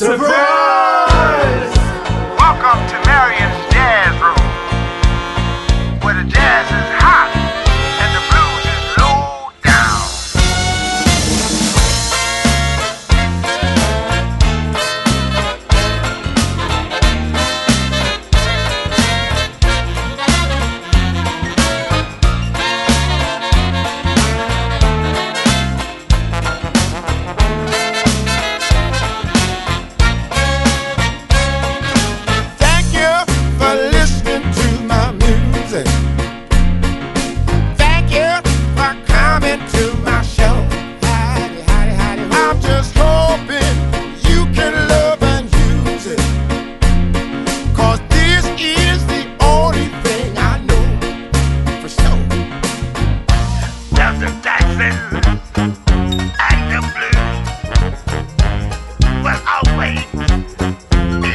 Surprise! Welcome to Marion's Jazz Room, where the jazz is hot and the blues is low down. Thank you for listening to my music. Thank you for coming to my show. I'm just hoping you can love and use it. 'Cause this is the only thing I know for sure. Dr. Jackson and the blues will always be